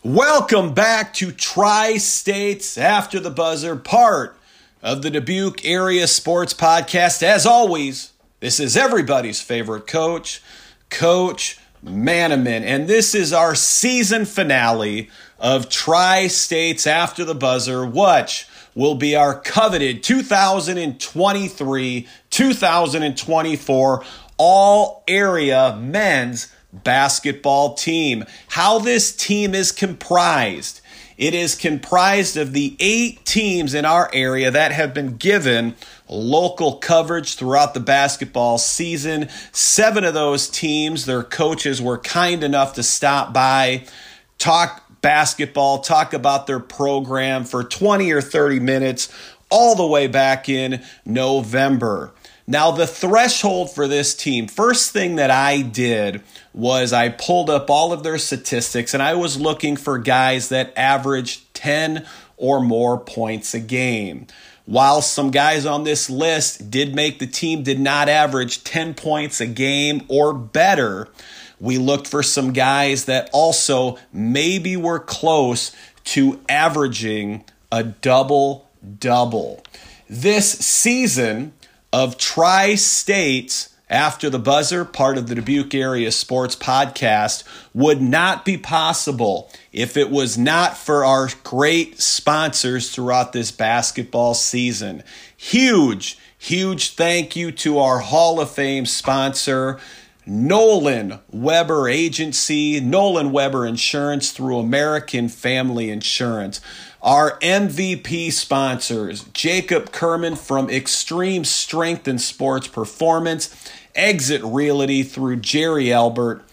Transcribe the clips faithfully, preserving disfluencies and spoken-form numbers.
Welcome back to Tri-States After the Buzzer, part of the Dubuque Area Sports Podcast. As always, this is everybody's favorite coach, Coach Manaman, and this is our season finale of Tri-States After the Buzzer, which will be our coveted two thousand twenty-three two thousand twenty-four all-area men's basketball team. How this team is comprised. It is comprised of the eight teams in our area that have been given local coverage throughout the basketball season. Seven of those teams, their coaches were kind enough to stop by, talk basketball, talk about their program for twenty or thirty minutes all the way back in November. Now, the threshold for this team, first thing that I did was I pulled up all of their statistics, and I was looking for guys that averaged ten or more points a game. While some guys on this list did make the team, did not average ten points a game or better, we looked for some guys that also maybe were close to averaging a double-double. This season of Tri-States After the Buzzer, part of the Dubuque Area Sports Podcast, would not be possible if it was not for our great sponsors throughout this basketball season. Huge, huge thank you to our Hall of Fame sponsor, Nolan Weber Agency, Nolan Weber Insurance through American Family Insurance. Our M V P sponsors, Jacob Kerman from Extreme Strength and Sports Performance, Exit Realty through Jerry Albert,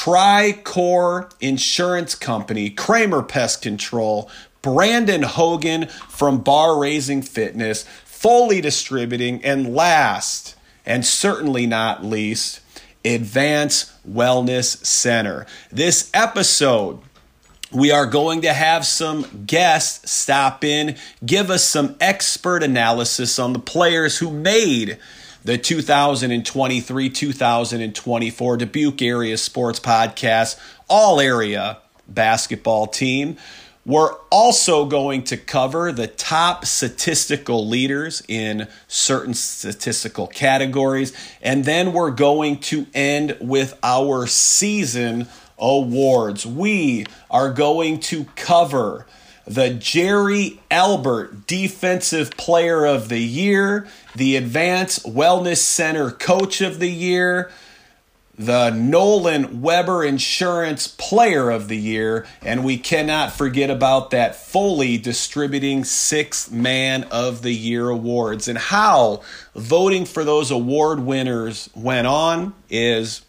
Tricor Insurance Company, Kramer Pest Control, Brandon Hogan from Bar Raising Fitness, Foley Distributing, and last, and certainly not least, Advance Wellness Center. This episode, we are going to have some guests stop in, give us some expert analysis on the players who made the two thousand twenty-three two thousand twenty-four Dubuque Area Sports Podcast all-area basketball team. We're also going to cover the top statistical leaders in certain statistical categories, and then we're going to end with our season awards. We are going to cover the Jerry Albert Defensive Player of the Year, the Advanced Wellness Center Coach of the Year, the Nolan Weber Insurance Player of the Year, and we cannot forget about that Foley Distributing Sixth Man of the Year awards. And how voting for those award winners went on is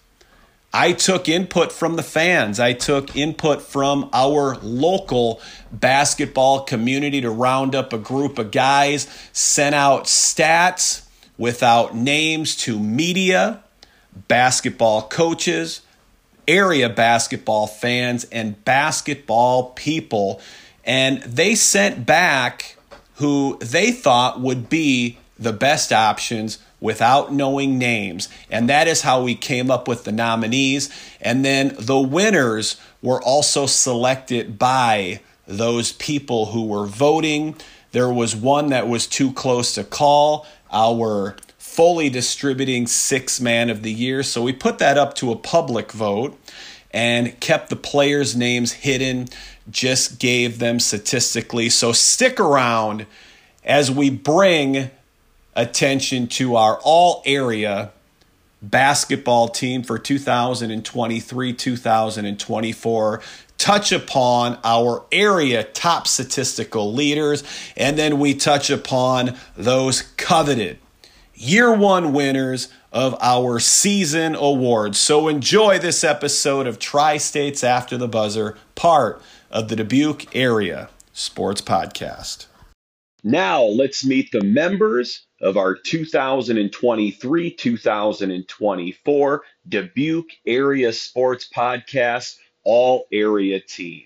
I took input from the fans. I took input from our local basketball community to round up a group of guys, sent out stats without names to media, basketball coaches, area basketball fans, and basketball people. And they sent back who they thought would be the best options without knowing names. And that is how we came up with the nominees. And then the winners were also selected by those people who were voting. There was one that was too close to call, our Foley Distributing Sixth Man of the Year. So we put that up to a public vote and kept the players' names hidden, just gave them statistically. So stick around as we bring attention to our all-area basketball team for two thousand twenty-three two thousand twenty-four, touch upon our area top statistical leaders, and then we touch upon those coveted year one winners of our season awards. So enjoy this episode of Tri-States After the Buzzer, part of the Dubuque Area Sports Podcast. Now let's meet the members of our two thousand twenty-three two thousand twenty-four Dubuque Area Sports Podcast all-area team.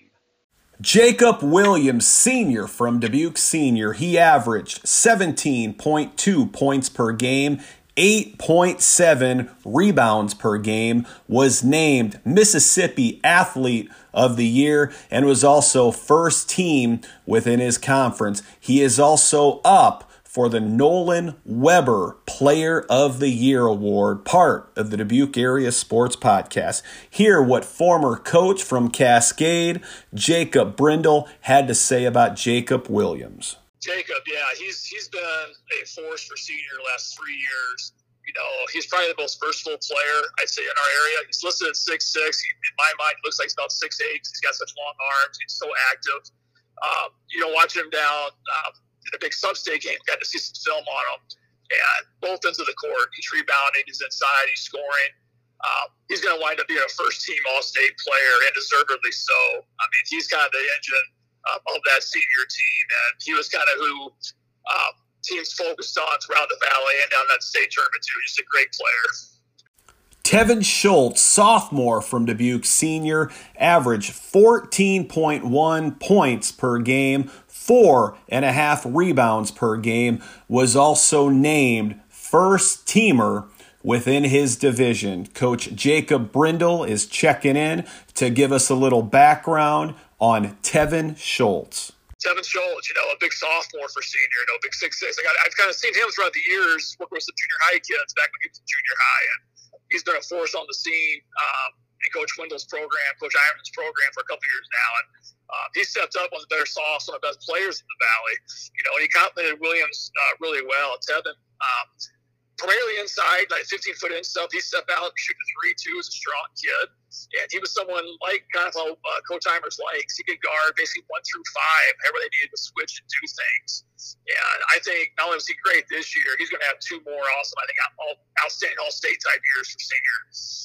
Jacob Williams, Senior from Dubuque Senior. He averaged seventeen point two points per game, eight point seven rebounds per game, was named Mississippi Athlete of the Year, and was also first team within his conference. He is also up for the Nolan Weber Player of the Year Award, part of the Dubuque Area Sports Podcast. Hear what former coach from Cascade, Jacob Brindle, had to say about Jacob Williams. Jacob, yeah, he's he's been a force for senior the last three years. You know, he's probably the most versatile player, I'd say, in our area. He's listed at six six. In my mind, he looks like he's about six eight. He's got such long arms. He's so active. Um, you know, watching him down um, in a big sub-state game, got to see some film on him. And both ends of the court, he's rebounding, he's inside, he's scoring. Um, he's going to wind up being a first-team All-State player, and deservedly so. I mean, he's kind of the engine um, of that senior team, and he was kind of who um, – teams focused on throughout the Valley and down that state tournament too. Just a great player. Tevin Schultz, sophomore from Dubuque, senior, averaged fourteen point one points per game, four and a half rebounds per game, was also named first teamer within his division. Coach Jacob Brindle is checking in to give us a little background on Tevin Schultz. Tevin Schultz, you know, a big sophomore for senior, you know, big six six. I got, I've kind of seen him throughout the years, working with some junior high kids back when he was in junior high, and he's been a force on the scene um, in Coach Wendell's program, Coach Ironman's program for a couple years now, and uh, he stepped up on the better softs, one of the best players in the Valley, you know, and he complimented Williams uh, really well. Tevin, um, primarily inside, like fifteen-foot in stuff, he stepped out, shoot the three, two, is a strong kid. And he was someone like kind of how uh, Coach Imers likes. He could guard basically one through five, however they needed to switch and do things. And I think not only was he great this year, he's going to have two more awesome, I think, all, outstanding all-state type years for senior.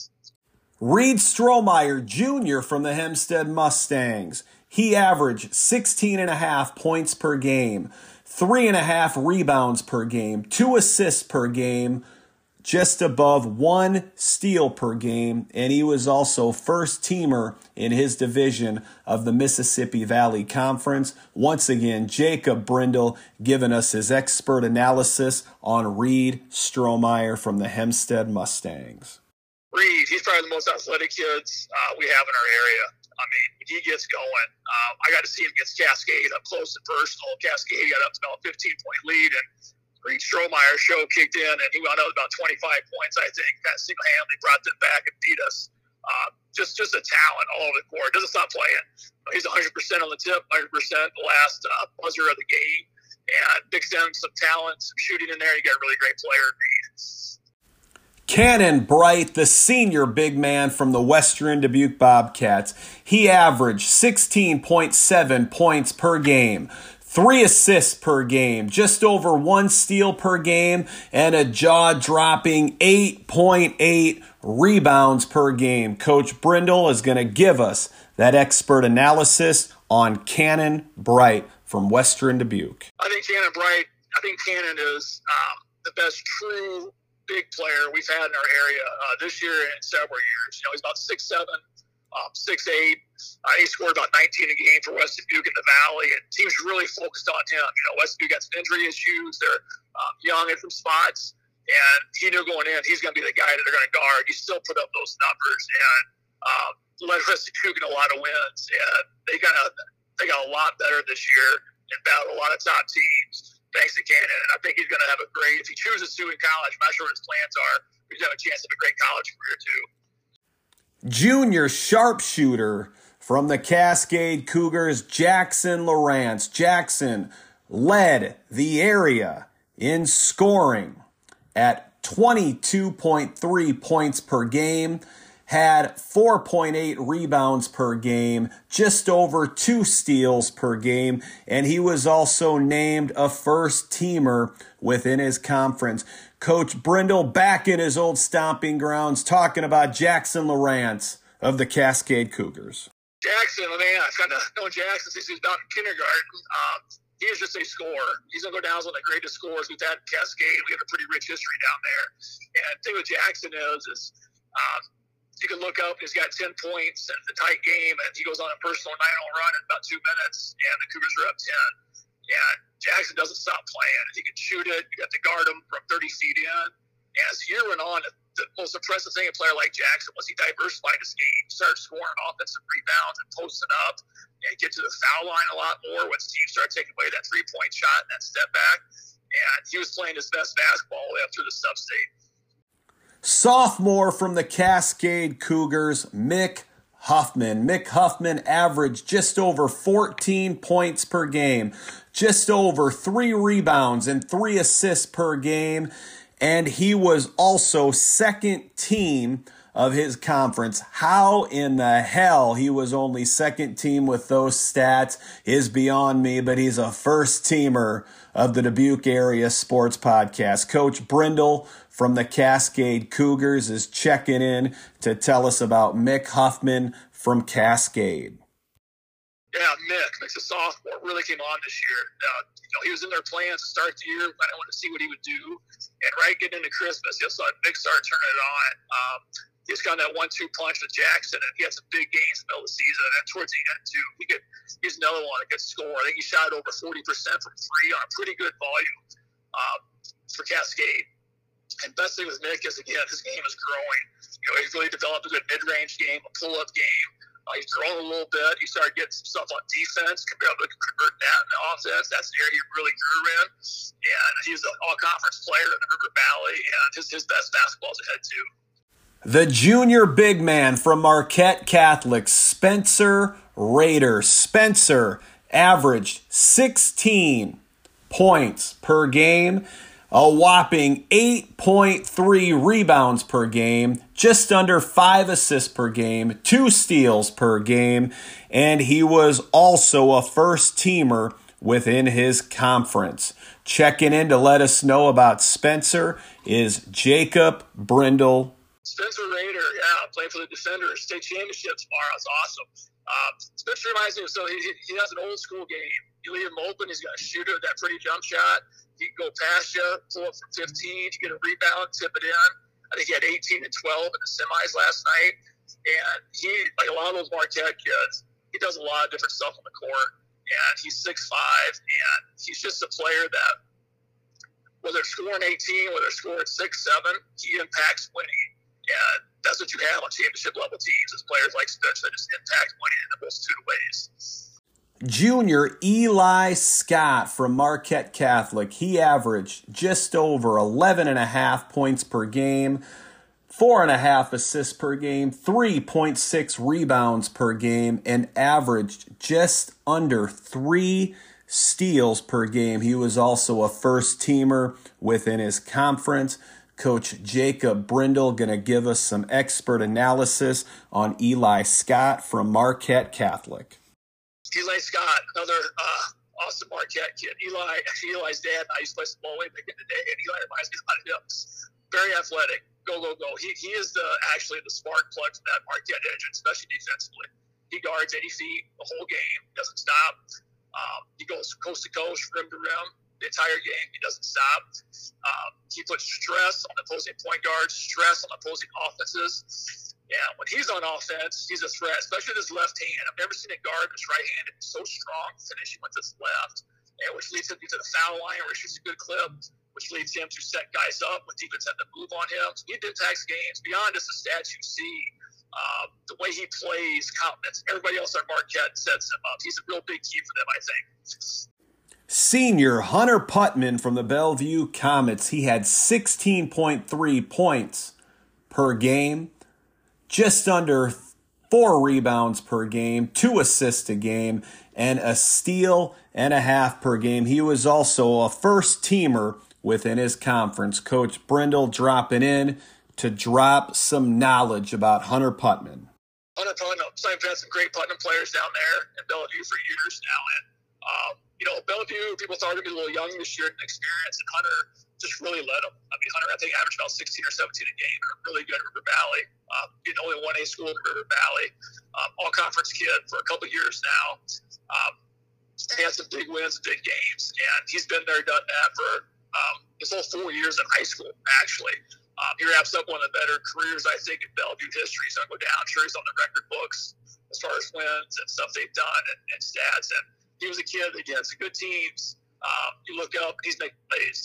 Reed Strohmeyer Junior from the Hempstead Mustangs. He averaged sixteen and a half points per game, three and a half rebounds per game, two assists per game, just above one steal per game, and he was also first teamer in his division of the Mississippi Valley Conference. Once again, Jacob Brindle giving us his expert analysis on Reed Strohmeyer from the Hempstead Mustangs. Reed, he's probably the most athletic kids uh, we have in our area. I mean, when he gets going, um, I got to see him against Cascade up close and personal. Cascade got up to about a fifteen-point lead, and Reed Strohmeyer's show kicked in, and he wound up about twenty-five points, I think. Kind of single-handedly brought them back and beat us. Uh, just just a talent all over the court. Doesn't stop playing. He's one hundred percent on the tip, one hundred percent the last uh, buzzer of the game. And mixed in some talent, some shooting in there. You got a really great player in Reed. Cannon Bright, the senior big man from the Western Dubuque Bobcats. He averaged sixteen point seven points per game, three assists per game, just over one steal per game, and a jaw-dropping eight point eight rebounds per game. Coach Brindle is going to give us that expert analysis on Cannon Bright from Western Dubuque. I think Cannon Bright, I think Cannon is um, the best true big player we've had in our area uh, this year and in several years. You know, he's about six seven, um, six eight. Uh, he scored about nineteen a game for West Dubuque in the Valley, and teams really focused on him. You know, West Dubuque got some injury issues. They're um, young in some spots, and he knew going in he's going to be the guy that they're going to guard. He still put up those numbers and um, led West Dubuque in a lot of wins. And they got a, they got a lot better this year and battled a lot of top teams. Thanks to Cannon, and I think he's going to have a great, if he chooses to in college, I'm not sure what his plans are, he's going to have a chance of a great college career too. Junior sharpshooter from the Cascade Cougars, Jackson Lawrence. Jackson led the area in scoring at twenty-two point three points per game, had four point eight rebounds per game, just over two steals per game, and he was also named a first teamer within his conference. Coach Brindle back in his old stomping grounds talking about Jackson Lawrence of the Cascade Cougars. Jackson, man, I've kind of known Jackson since he was down in kindergarten. Um, he is just a scorer. He's going to go down as one of the greatest scorers we've had in Cascade. We have a pretty rich history down there. And the thing with Jackson is, is um, you can look up, he's got ten points and it's a tight game, and he goes on a personal nine oh run in about two minutes, and the Cougars are up ten. And Jackson doesn't stop playing. He can shoot it. You have to guard him from thirty feet in. And as the year went on, the most impressive thing a player like Jackson was he diversified his game. He started scoring offensive rebounds and posting up and get to the foul line a lot more when teams started taking away that three-point shot and that step back. And he was playing his best basketball all the way up through the sub-state. Sophomore from the Cascade Cougars, Mick Huffman. Mick Huffman averaged just over fourteen points per game, just over three rebounds and three assists per game, and he was also second team of his conference. How in the hell he was only second team with those stats is beyond me, but he's a first teamer of the Dubuque Area Sports Podcast. Coach Brindle from the Cascade Cougars is checking in to tell us about Mick Huffman from Cascade. Yeah, Mick, Mick's a sophomore, really came on this year. Uh, you know, he was in their plans to start the year. I wanted to see what he would do. And right getting into Christmas, you saw Mick start turning it on. Um, he's got that one two punch with Jackson, and he had some big games in the middle of the season. And then towards the end, too, he could, he's another one that could score. I think he shot over forty percent from three on a pretty good volume um, for Cascade. And best thing with Mick is, again, his game is growing. You know, he's really developed a good mid-range game, a pull-up game. Uh, he's grown a little bit. He started getting some stuff on defense, could be able to convert that into offense. That's the area he really grew in. And he's an all-conference player in the River Valley, and his, his best basketball is ahead, too. The junior big man from Marquette Catholic, Spencer Rader. Spencer averaged sixteen points per game, a whopping eight point three rebounds per game, just under five assists per game, two steals per game, and he was also a first-teamer within his conference. Checking in to let us know about Spencer is Jacob Brindle. Spencer Rader, yeah, playing for the Defenders, state championship tomorrow. It's awesome. Um, Spencer reminds me of, so he, he has an old school game. You leave him open, he's got a shooter, that pretty jump shot. He can go past you, pull up from fifteen, you get a rebound, tip it in. I think he had eighteen and twelve in the semis last night. And he, like a lot of those Marquette kids, he does a lot of different stuff on the court. And he's six five, and he's just a player that, whether they're scoring eighteen, whether they're scoring six, seven, he impacts winning. And that's what you have on championship level teams, is players like Spencer that just impact winning in a multitude of ways. Junior Eli Scott from Marquette Catholic. He averaged just over eleven and a half points per game, four and a half assists per game, three point six rebounds per game, and averaged just under three steals per game. He was also a first teamer within his conference. Coach Jacob Brindle going to give us some expert analysis on Eli Scott from Marquette Catholic. Eli Scott, another uh, awesome Marquette kid. Eli, actually Eli's dad and I used to play some ball way back in the day, and Eli reminds me a lot of him. Very athletic, go, go, go. He he is the actually the spark plug for that Marquette engine, especially defensively. He guards eighty feet the whole game, doesn't stop. Um, he goes coast to coast, rim to rim, the entire game. He doesn't stop. Um, he puts stress on opposing point guards, stress on opposing offenses. Yeah, when he's on offense, he's a threat, especially with his left hand. I've never seen a guard that's right-handed so strong finishing with his left, and which leads him to the foul line where he shoots a good clip, which leads him to set guys up when defense have to move on him. So he impacts games beyond just the stats you see. Um, the way he plays, confidence. Everybody else on Marquette sets him up. He's a real big key for them, I think. Senior Hunter Putman from the Bellevue Comets. He had sixteen point three points per game, just under four rebounds per game, two assists a game, and a steal and a half per game. He was also a first teamer within his conference. Coach Brindle dropping in to drop some knowledge about Hunter Putman. Hunter Putnam, so I've had some great Putnam players down there in Bellevue for years now, and um, you know, Bellevue, people thought he'd be a little young this year in experience, and Hunter just really led him. I mean, Hunter, I think, averaged about sixteen or seventeen a game. Really good at River Valley. Um, being only one A school in River Valley. Um, all-conference kid for a couple of years now. Um, he had some big wins and big games, and he's been there, done that for um, his whole four years in high school, actually. Um, he wraps up one of the better careers, I think, in Bellevue history. He's going to go down. I'm sure he's on the record books as far as wins and stuff they've done and, and stats. And he was a kid, against good teams. Um, you look up, he's making plays.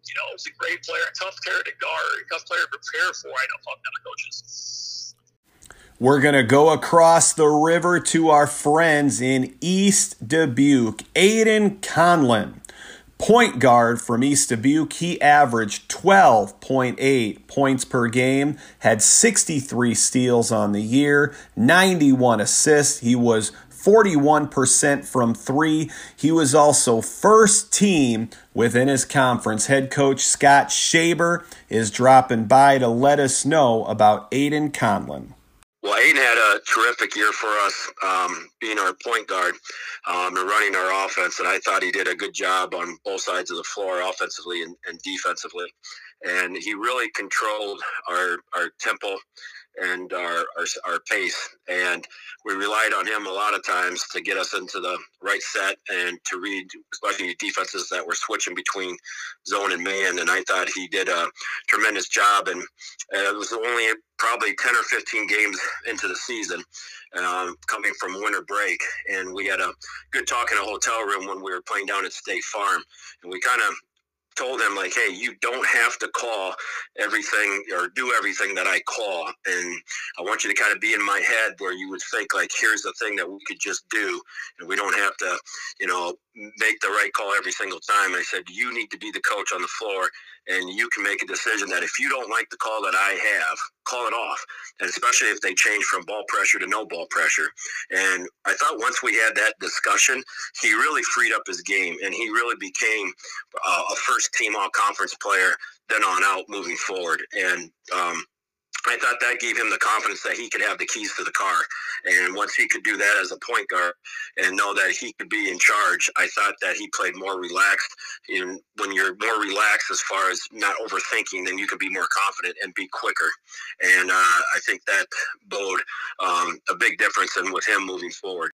You know, he's a great player, a tough player to guard, a tough player to prepare for. I know talking to other coaches. We're going to go across the river to our friends in East Dubuque. Aiden Conlon, point guard from East Dubuque. He averaged twelve point eight points per game, had sixty-three steals on the year, ninety-one assists. He was forty-one percent from three. He was also first team within his conference. Head coach Scott Shaber is dropping by to let us know about Aiden Conlon. Well, Aiden had a terrific year for us, um, being our point guard um, and running our offense, and I thought he did a good job on both sides of the floor, offensively and, and defensively. And he really controlled our our tempo and our, our our pace, and we relied on him a lot of times to get us into the right set and to read, especially defenses that were switching between zone and man. And I thought he did a tremendous job. And uh, it was only probably ten or fifteen games into the season, um, coming from winter break, and we had a good talk in a hotel room when we were playing down at State Farm, and we kind of told him, like, hey, you don't have to call everything or do everything that I call. And I want you to kind of be in my head where you would think, like, here's the thing that we could just do. And we don't have to, you know, make the right call every single time. I said, you need to be the coach on the floor, and you can make a decision that if you don't like the call that I have, call it off. And especially if they change from ball pressure to no ball pressure. And I thought once we had that discussion, he really freed up his game, and he really became uh, a first team all conference player then on out moving forward. And um, I thought that gave him the confidence that he could have the keys to the car. And once he could do that as a point guard and know that he could be in charge, I thought that he played more relaxed. And when you're more relaxed as far as not overthinking, then you can be more confident and be quicker. And uh, I think that bode um, a big difference in with him moving forward.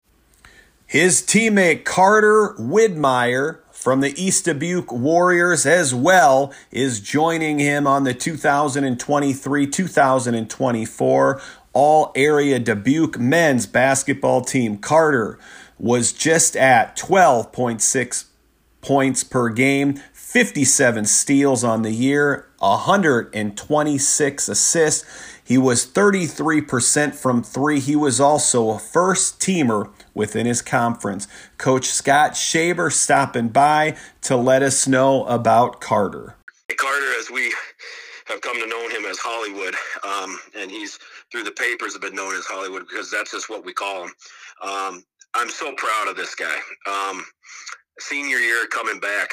His teammate Carter Widmeyer from the East Dubuque Warriors as well is joining him on the two thousand twenty-three two thousand twenty-four All-Area Dubuque men's basketball team. Carter was just at twelve point six points per game, fifty-seven steals on the year, one hundred twenty-six assists. He was thirty-three percent from three. He was also a first teamer within his conference. Coach Scott Shaber stopping by to let us know about Carter. Carter, as we have come to know him as Hollywood, um, and he's through the papers have been known as Hollywood because that's just what we call him. Um, I'm so proud of this guy. Um, senior year coming back,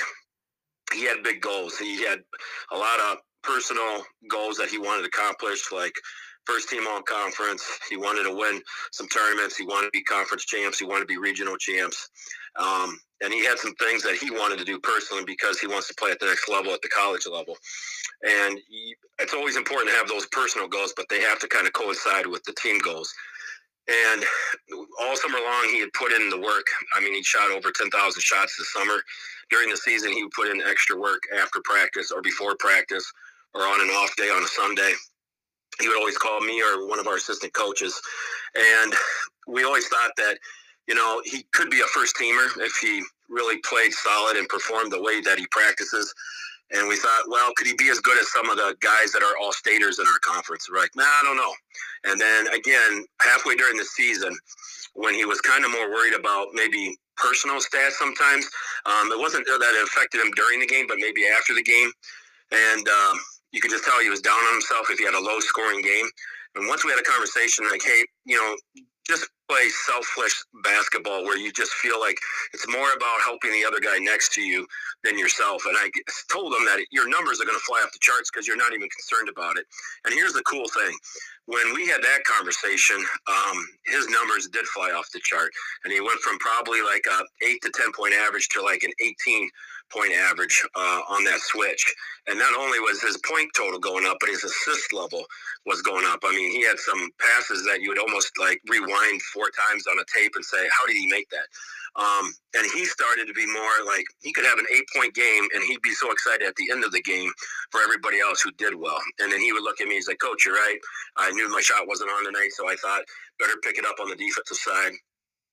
he had big goals. He had a lot of personal goals that he wanted to accomplish, like first team all conference. He wanted to win some tournaments. He wanted to be conference champs. He wanted to be regional champs. Um, and he had some things that he wanted to do personally because he wants to play at the next level, at the college level. And he, it's always important to have those personal goals, but they have to kind of coincide with the team goals. And all summer long, he had put in the work. I mean, he shot over ten thousand shots this summer. During the season, he would put in extra work after practice or before practice or on an off day on a Sunday. He would always call me or one of our assistant coaches. And we always thought that, you know, he could be a first teamer if he really played solid and performed the way that he practices. And we thought, well, could he be as good as some of the guys that are all-staters in our conference? We're like, nah, I don't know. And then, again, halfway during the season, when he was kind of more worried about maybe personal stats sometimes, um, it wasn't that it affected him during the game, but maybe after the game. And um, you could just tell he was down on himself if he had a low-scoring game. And once we had a conversation like, hey, you know, just play selfless basketball where you just feel like it's more about helping the other guy next to you than yourself. And I told him that your numbers are going to fly off the charts because you're not even concerned about it. And here's the cool thing. When we had that conversation, um, his numbers did fly off the chart. And he went from probably like a eight to ten point average to like an eighteen point average uh, on that switch. And not only was his point total going up, but his assist level was going up. I mean, he had some passes that you would almost like rewind four times on a tape and say, how did he make that? Um, and he started to be more like he could have an eight-point game, and he'd be so excited at the end of the game for everybody else who did well. And then he would look at me, he's like, Coach, you're right. I knew my shot wasn't on tonight, so I thought better pick it up on the defensive side.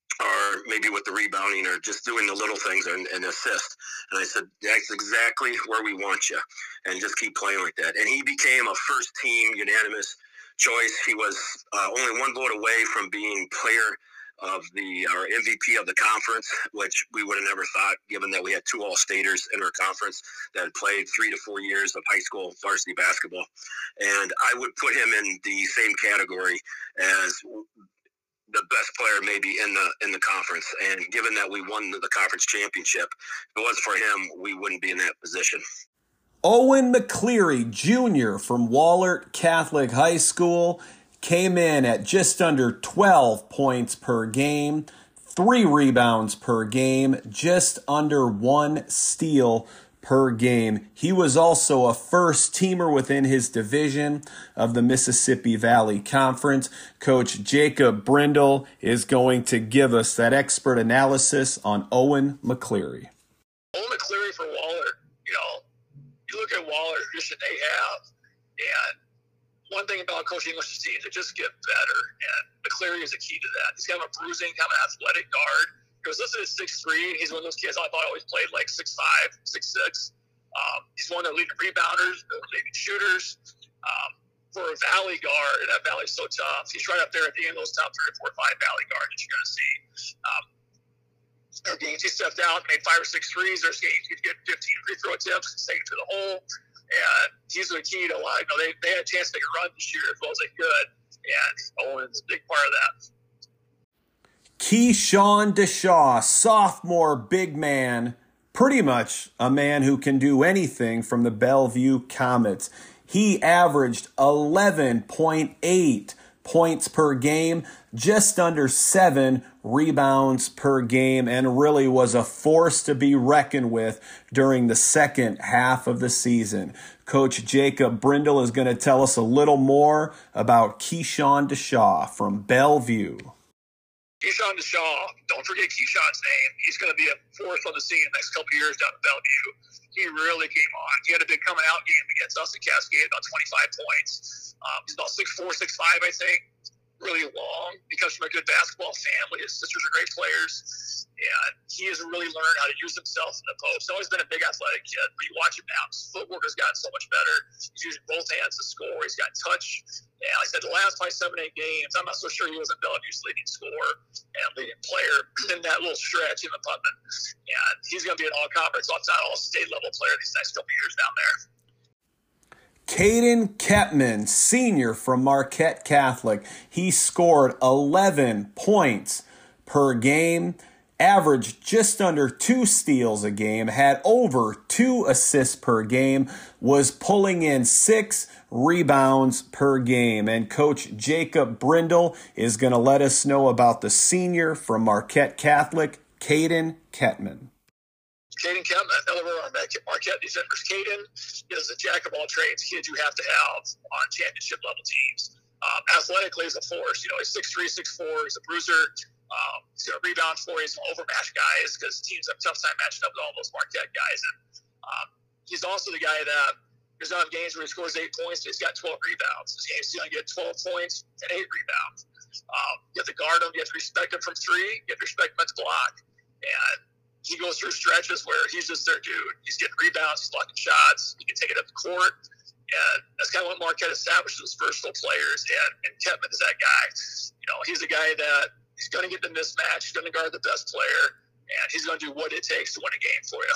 or maybe with the rebounding or just doing the little things and, and assist. And I said, that's exactly where we want you, and just keep playing like that. And he became a first team unanimous choice. He was uh, only one vote away from being player of the or M V P of the conference, which we would have never thought, given that we had two all-staters in our conference that had played three to four years of high school varsity basketball. And I would put him in the same category as the best player maybe in the in the conference. And given that we won the conference championship, if it wasn't for him, we wouldn't be in that position. Owen McCleary, Junior from Wahlert Catholic High School, came in at just under twelve points per game, three rebounds per game, just under one steal per game. He was also a first teamer within his division of the Mississippi Valley Conference. Coach Jacob Brindle is going to give us that expert analysis on Owen McCleary. Owen McCleary for Wahlert, you know, you look at Wahlert, tradition they have, and one thing about coaching English teams, it just get better, and McCleary is a key to that. He's kind of a bruising, kind of athletic guard. He was listed at six three, and he's one of those kids I thought always played like six five, six six. Um, he's one of the leading rebounders, leading shooters. Um, for a Valley guard, and that Valley's so tough, he's right up there at the end of those top three or four or five Valley guards that you're going to see. Um, there are games he stepped out, made five or six threes. There's games he'd get fifteen free throw attempts, take it to the hole. And he's the key to a lot. You know, they, they had a chance to make a run this year as well as they could, and Owen's a big part of that. Keyshawn DeShaw, sophomore big man, pretty much a man who can do anything from the Bellevue Comets. He averaged eleven point eight points per game, just under seven rebounds per game, and really was a force to be reckoned with during the second half of the season. Coach Jacob Brindle is going to tell us a little more about Keyshawn DeShaw from Bellevue. Keyshawn DeShaw, don't forget Keyshawn's name. He's going to be a force on the scene the next couple of years down in Bellevue. He really came on. He had a big coming out game against us at Cascade, about twenty-five points. Um, he's about six four, six five, I think. Really long. He comes from a good basketball family. His sisters are great players. And he has really learned how to use himself in the post. He's always been a big athletic kid, but you watch him now, his footwork has gotten so much better. He's using both hands to score. He's got touch. And like I said, the last probably seven, eight games, I'm not so sure he wasn't Bellevue's leading scorer and leading player in that little stretch in the Putman. And he's going to be an all-conference, all-time, all-state level player these next couple of years down there. Caden Kettman, senior from Marquette Catholic. He scored eleven points per game, averaged just under two steals a game, had over two assists per game, was pulling in six rebounds per game. And Coach Jacob Brindle is going to let us know about the senior from Marquette Catholic, Caden Kettman. Caden Kettman, another one of our Marquette defenders. Caden is a jack of all trades kid you have to have on championship level teams. Um, athletically, he's a force. You know, he's six three, six four. He's a bruiser. Um, he's going to rebound for you. He's going to overmatch guys because teams have a tough time matching up with all those Marquette guys. And um, he's also the guy that there's not games where he scores eight points, but he's got twelve rebounds. This game's going to get twelve points and eight rebounds. Um, you have to guard him. You have to respect him from three. You have to respect him at the block. And he goes through stretches where he's just their dude. He's getting rebounds. He's blocking shots. He can take it up the court. And that's kind of what Marquette established as versatile players. And, and Kettman is that guy. You know, he's a guy that he's going to get the mismatch. He's going to guard the best player. And he's going to do what it takes to win a game for you.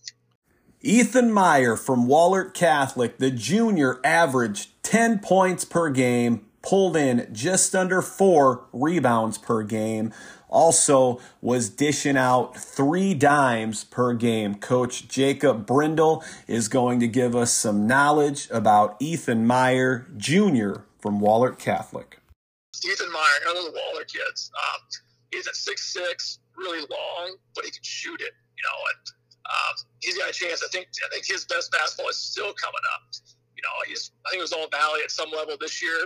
Ethan Meyer from Wahlert Catholic, the junior, averaged ten points per game, pulled in just under four rebounds per game. Also was dishing out three dimes per game. Coach Jacob Brindle is going to give us some knowledge about Ethan Meyer, Junior from Wahlert Catholic. Ethan Meyer, another of the Wahlert kids. Um, he's at six six, really long, but he can shoot it. You know, and um, he's got a chance. I think I think his best basketball is still coming up. You know, he's I think it was all Valley at some level this year.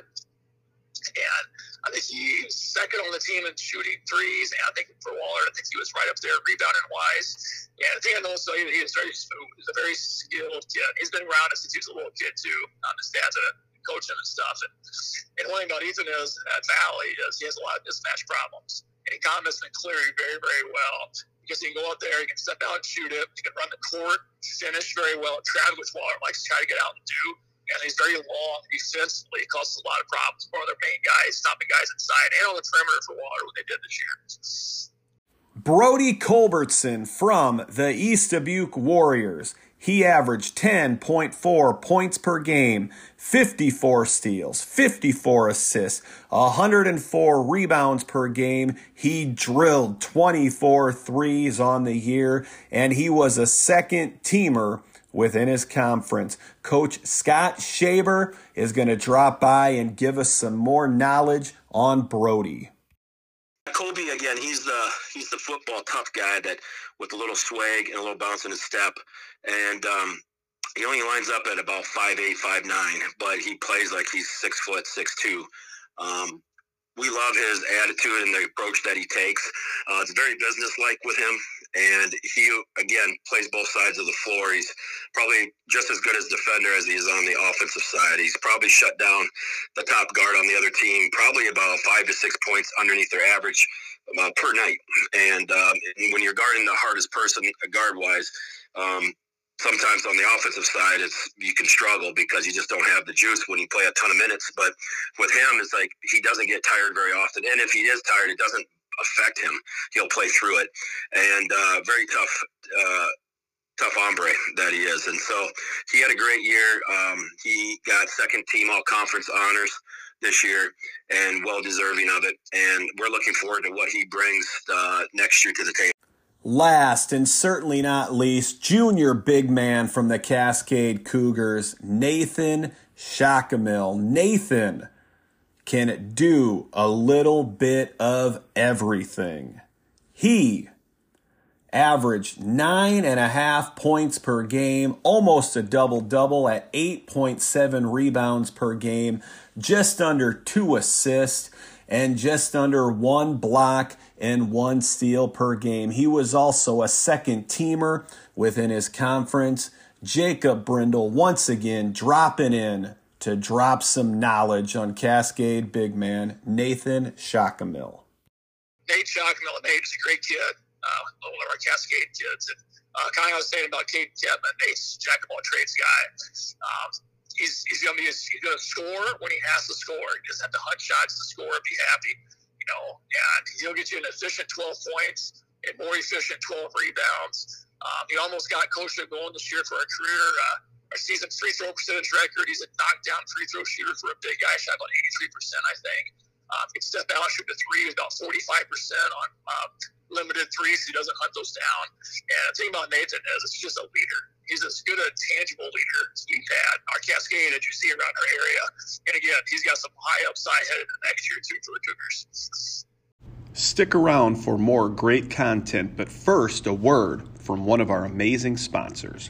And I think he's second on the team in shooting threes. And I think for Wahlert, I think he was right up there rebounding wise. And the thing I know is he is very smooth. He's a very skilled kid. He's been around since he was a little kid, too. Um, his dad's a coach him and stuff. And, and one thing about Ethan is at Valley is he has a lot of mismatch problems. And he complements McCleary very, very well because he can go out there, he can step out and shoot it, he can run the court, finish very well. Travis, which Waller likes to try to get out and do. And he's very long defensively. It causes a lot of problems for their main guys, stopping guys inside and on the perimeter for Waller, what they did this year. Brody Culbertson from the East Dubuque Warriors. He averaged ten point four points per game, fifty-four steals, fifty-four assists, one hundred four rebounds per game. He drilled twenty-four threes on the year, and he was a second teamer within his conference. Coach Scott Shaber is going to drop by and give us some more knowledge on Brody. Colby, again, he's the he's the football tough guy that with a little swag and a little bounce in his step, and um, he only lines up at about five eight, five nine, but he plays like he's six foot six two. Um, we love his attitude and the approach that he takes. Uh, it's very businesslike with him, and he again plays both sides of the floor. He's probably just as good as defender as he is on the offensive side. He's probably shut down the top guard on the other team, probably about five to six points underneath their average uh, per night. And um, when you're guarding the hardest person guard-wise, um, sometimes on the offensive side, it's you can struggle because you just don't have the juice when you play a ton of minutes. But with him, it's like he doesn't get tired very often. And if he is tired, it doesn't affect him. He'll play through it. And uh, very tough uh, tough hombre that he is. And so he had a great year. Um, he got second team all-conference honors this year and well-deserving of it. And we're looking forward to what he brings uh, next year to the table. Last and certainly not least, junior big man from the Cascade Cougars, Nathan Shockamil. Nathan can do a little bit of everything. He averaged nine and a half points per game, almost a double-double at eight point seven rebounds per game, just under two assists, and just under one block and one steal per game. He was also a second teamer within his conference. Jacob Brindle once again dropping in to drop some knowledge on Cascade big man Nathan Shockamil. Nate Shockamil, Nate is a great kid, uh, one of our Cascade kids. And uh, kind of I was saying about Kate Chapman, Nate's jack of all trades guy. Um, he's he's gonna be he's gonna score when he has to score. He doesn't have to hunt shots to score and be happy, you know. And he'll get you an efficient twelve points and more efficient twelve rebounds. Um, he almost got Coach going this year for a career. Uh, Our season free throw percentage record. He's a knockdown free throw shooter for a big guy. Shot about eighty-three percent, I think. Um, he can step out, shoot the three. He's about forty-five percent on uh, limited threes. He doesn't hunt those down. And the thing about Nathan is he's just a leader. He's as good a tangible leader as we've had. Our Cascade that you see around our area. And again, he's got some high upside headed to next year, too, for the Cougars. Stick around for more great content, but first, a word from one of our amazing sponsors.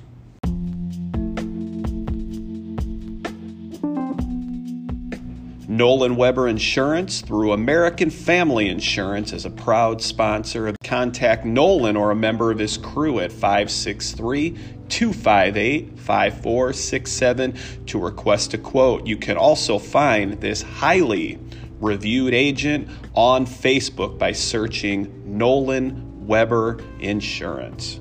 Nolan Weber Insurance through American Family Insurance is a proud sponsor. Contact Nolan or a member of his crew at five six three, two five eight, five four six seven to request a quote. You can also find this highly reviewed agent on Facebook by searching Nolan Weber Insurance.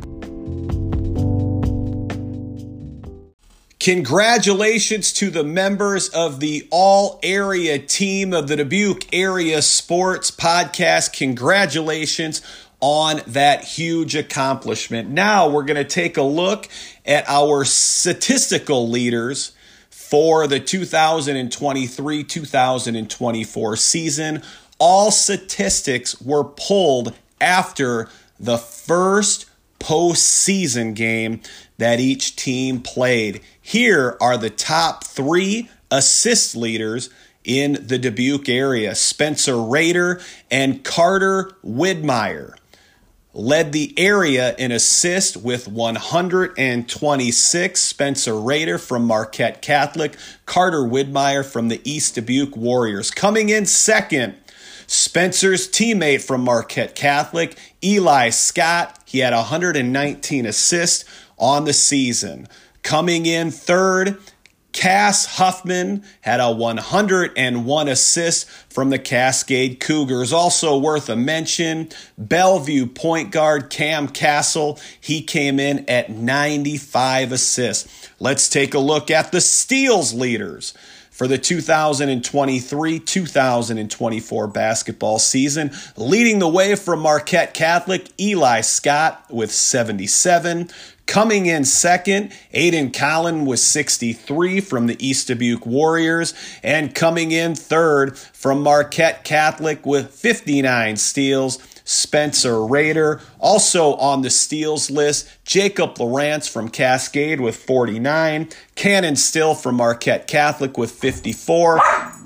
Congratulations to the members of the all-area team of the Dubuque Area Sports Podcast. Congratulations on that huge accomplishment. Now we're going to take a look at our statistical leaders for the two thousand twenty-three two thousand twenty-four season. All statistics were pulled after the first postseason game that each team played. Here are the top three assist leaders in the Dubuque area. Spencer Rader and Carter Widmeyer led the area in assists with one hundred twenty-six. Spencer Rader from Marquette Catholic, Carter Widmeyer from the East Dubuque Warriors. Coming in second, Spencer's teammate from Marquette Catholic, Eli Scott. He had one hundred nineteen assists on the season. Coming in third, Cass Huffman had a one hundred one assist from the Cascade Cougars. Also worth a mention, Bellevue point guard Cam Castle. He came in at ninety-five assists. Let's take a look at the steals leaders for the two thousand twenty-three two thousand twenty-four basketball season. Leading the way from Marquette Catholic, Eli Scott with seventy-seven. Coming in second, Aiden Collin with sixty-three from the East Dubuque Warriors. And coming in third from Marquette Catholic with fifty-nine steals, Spencer Rader. Also on the steals list, Jacob Lawrence from Cascade with forty-nine. Cannon Still from Marquette Catholic with fifty-four.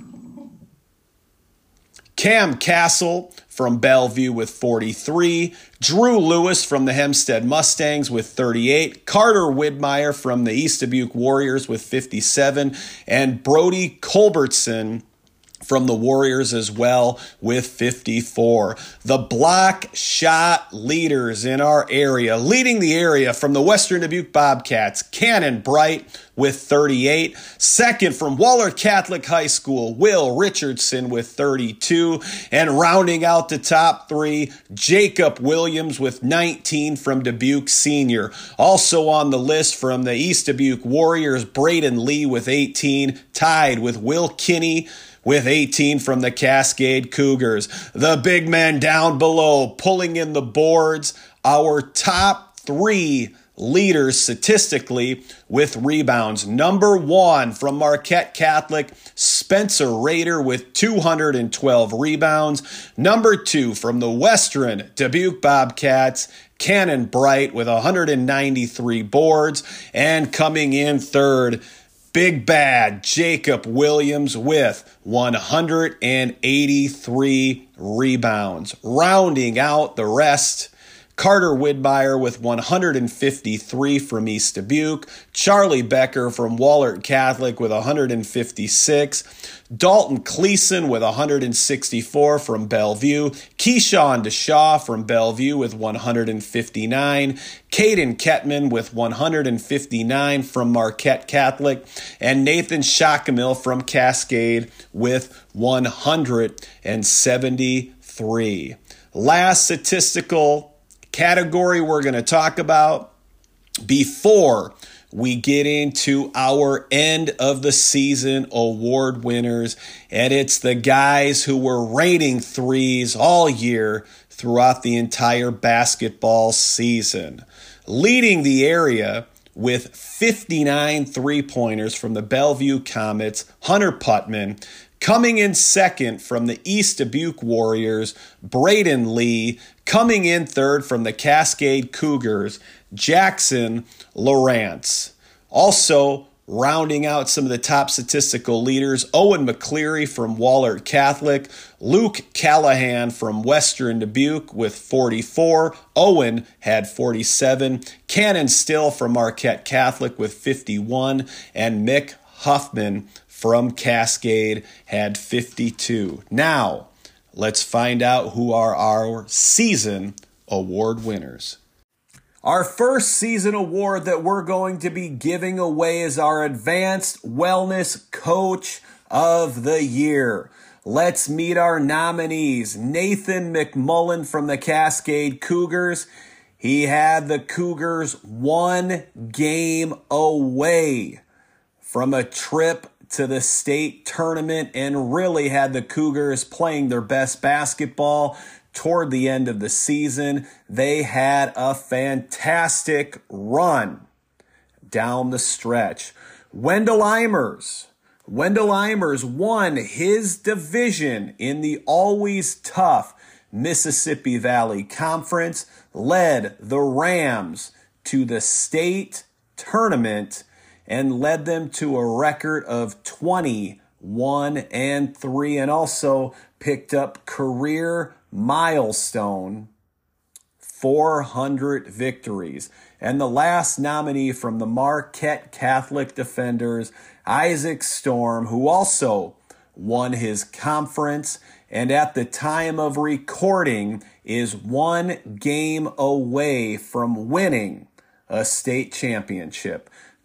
Cam Castle from Bellevue with forty-three. Drew Lewis from the Hempstead Mustangs with thirty-eight. Carter Widmeyer from the East Dubuque Warriors with fifty-seven. And Brody Culbertson from the Warriors as well with fifty-four. The block shot leaders in our area, leading the area from the Western Dubuque Bobcats, Cannon Bright with thirty-eight. Second from Wahlert Catholic High School, Will Richardson with thirty-two. And rounding out the top three, Jacob Williams with nineteen from Dubuque Senior. Also on the list from the East Dubuque Warriors, Braden Lee with eighteen, tied with Will Kinney with eighteen from the Cascade Cougars. The big men down below pulling in the boards. Our top three leaders statistically with rebounds. Number one from Marquette Catholic, Spencer Rader with two hundred twelve rebounds. Number two from the Western Dubuque Bobcats, Cannon Bright with one hundred ninety-three boards. And coming in third, Big Bad Jacob Williams with one hundred eighty-three rebounds. Rounding out the rest, Carter Widmeyer with one hundred fifty-three from East Dubuque. Charlie Becker from Wahlert Catholic with one hundred fifty-six. Dalton Cleason with one hundred sixty-four from Bellevue. Keyshawn DeShaw from Bellevue with one hundred fifty-nine. Caden Kettman with one hundred fifty-nine from Marquette Catholic. And Nathan Shockamil from Cascade with one hundred seventy-three. Last statistical category we're going to talk about before we get into our end of the season award winners, and it's the guys who were raining threes all year throughout the entire basketball season. Leading the area with fifty-nine three-pointers from the Bellevue Comets, Hunter Putman. Coming in second from the East Dubuque Warriors, Braden Lee. Coming in third from the Cascade Cougars, Jackson Lawrence. Also, rounding out some of the top statistical leaders, Owen McCleary from Wahlert Catholic, Luke Callahan from Western Dubuque with forty-four. Owen had forty-seven. Cannon Still from Marquette Catholic with fifty-one. And Mick Huffman from Cascade had fifty-two. Now, let's find out who are our season award winners. Our first season award that we're going to be giving away is our Advanced Wellness Coach of the Year. Let's meet our nominees. Nathan McMullen from the Cascade Cougars. He had the Cougars one game away from a trip to the state tournament and really had the Cougars playing their best basketball toward the end of the season. They had a fantastic run down the stretch. Wendell Eimers. Wendell Eimers won his division in the always tough Mississippi Valley Conference, led the Rams to the state tournament, and led them to a record of twenty-one and three, and also picked up career milestone four hundred victories. And the last nominee from the Marquette Catholic Defenders, Isaac Storm, who also won his conference and at the time of recording is one game away from winning a state championship.